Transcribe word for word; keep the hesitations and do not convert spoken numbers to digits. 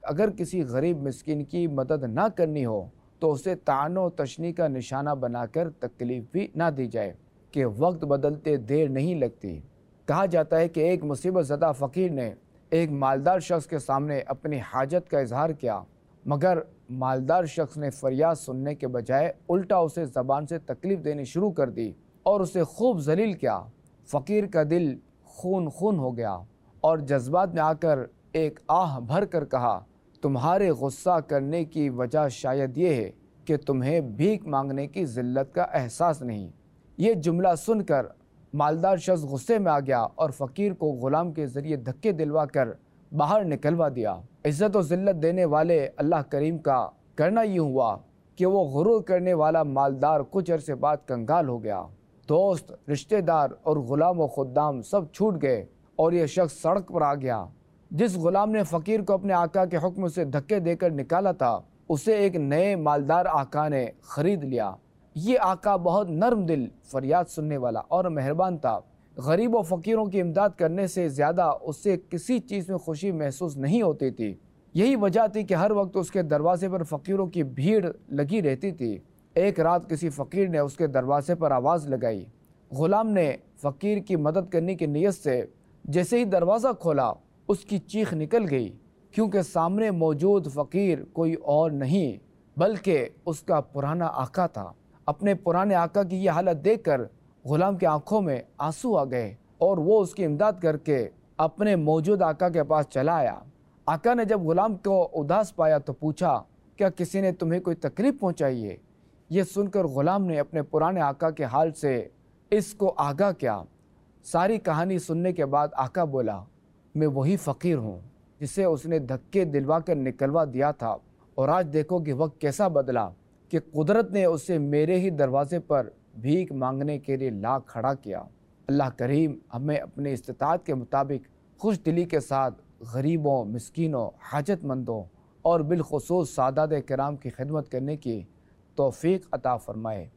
اگر کسی غریب مسکین کی مدد نہ کرنی ہو تو اسے طعن و تشنیع کا نشانہ بنا کر تکلیف بھی نہ دی جائے کہ وقت بدلتے دیر نہیں لگتی۔ کہا جاتا ہے کہ ایک مصیبت زدہ فقیر نے ایک مالدار شخص کے سامنے اپنی حاجت کا اظہار کیا، مگر مالدار شخص نے فریاد سننے کے بجائے الٹا اسے زبان سے تکلیف دینی شروع کر دی اور اسے خوب ذلیل کیا۔ فقیر کا دل خون خون ہو گیا اور جذبات میں آ کر ایک آہ بھر کر کہا، تمہارے غصہ کرنے کی وجہ شاید یہ ہے کہ تمہیں بھیک مانگنے کی ذلت کا احساس نہیں۔ یہ جملہ سن کر مالدار شخص غصے میں آ گیا اور فقیر کو غلام کے ذریعے دھکے دلوا کر باہر نکلوا دیا۔ عزت و ذلت دینے والے اللہ کریم کا کرنا یہ ہوا کہ وہ غرور کرنے والا مالدار کچھ عرصے بعد کنگال ہو گیا۔ دوست، رشتہ دار اور غلام و خدام سب چھوٹ گئے اور یہ شخص سڑک پر آ گیا۔ جس غلام نے فقیر کو اپنے آقا کے حکم سے دھکے دے کر نکالا تھا، اسے ایک نئے مالدار آقا نے خرید لیا۔ یہ آقا بہت نرم دل، فریاد سننے والا اور مہربان تھا۔ غریب و فقیروں کی امداد کرنے سے زیادہ اسے کسی چیز میں خوشی محسوس نہیں ہوتی تھی۔ یہی وجہ تھی کہ ہر وقت اس کے دروازے پر فقیروں کی بھیڑ لگی رہتی تھی۔ ایک رات کسی فقیر نے اس کے دروازے پر آواز لگائی۔ غلام نے فقیر کی مدد کرنے کی نیت سے جیسے ہی دروازہ کھولا، اس کی چیخ نکل گئی، کیونکہ سامنے موجود فقیر کوئی اور نہیں بلکہ اس کا پرانا آقا تھا۔ اپنے پرانے آقا کی یہ حالت دیکھ کر غلام کی آنکھوں میں آنسو آ گئے اور وہ اس کی امداد کر کے اپنے موجود آقا کے پاس چلا آیا۔ آقا نے جب غلام کو اداس پایا تو پوچھا، کیا کسی نے تمہیں کوئی تکلیف پہنچائی ہے؟ یہ سن کر غلام نے اپنے پرانے آقا کے حال سے اس کو آگاہ کیا۔ ساری کہانی سننے کے بعد آقا بولا، میں وہی فقیر ہوں جسے اس نے دھکے دلوا کر نکلوا دیا تھا، اور آج دیکھو کہ وقت کیسا بدلا کہ قدرت نے اسے میرے ہی دروازے پر بھیک مانگنے کے لیے لا کھڑا کیا۔ اللہ کریم ہمیں اپنے استطاعت کے مطابق خوش دلی کے ساتھ غریبوں، مسکینوں، حاجت مندوں اور بالخصوص سادات کرام کی خدمت کرنے کی توفیق عطا فرمائے۔